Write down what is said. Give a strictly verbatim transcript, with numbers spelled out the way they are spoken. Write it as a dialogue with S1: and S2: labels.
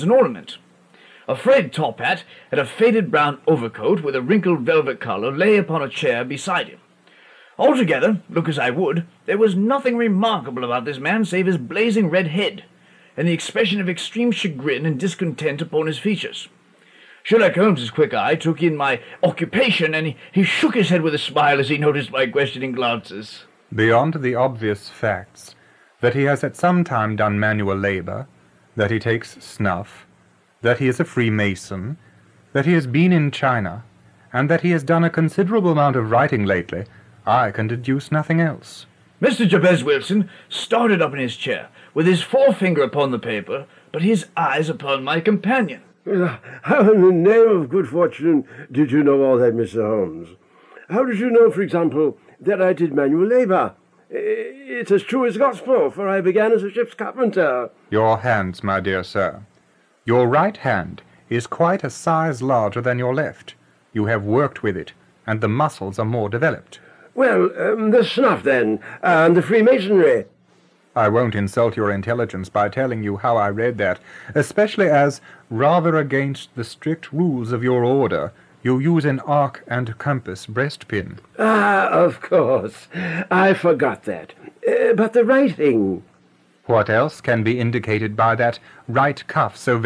S1: an ornament. A frayed top hat and a faded brown overcoat with a wrinkled velvet collar lay upon a chair beside him. Altogether, look as I would, there was nothing remarkable about this man save his blazing red head, and the expression of extreme chagrin and discontent upon his features. Sherlock Holmes's quick eye took in my occupation, and he, he shook his head with a smile as he noticed my questioning glances.
S2: Beyond the obvious facts that he has at some time done manual labor, that he takes snuff, that he is a Freemason, that he has been in China, and that he has done a considerable amount of writing lately, I can deduce nothing else.
S1: Mister Jabez Wilson started up in his chair, with his forefinger upon the paper, but his eyes upon my companion.
S3: How in the name of good fortune did you know all that, Mister Holmes? How did you know, for example, that I did manual labour? It's as true as gospel, for I began as a ship's carpenter.
S2: Your hands, my dear sir. Your right hand is quite a size larger than your left. You have worked with it, and the muscles are more developed.
S3: Well, um, the snuff, then, and the Freemasonry.
S2: I won't insult your intelligence by telling you how I read that, especially as, rather against the strict rules of your order, you use an arc and compass breastpin.
S3: Ah, of course. I forgot that. Uh, but the writing...
S2: What else can be indicated by that right cuff so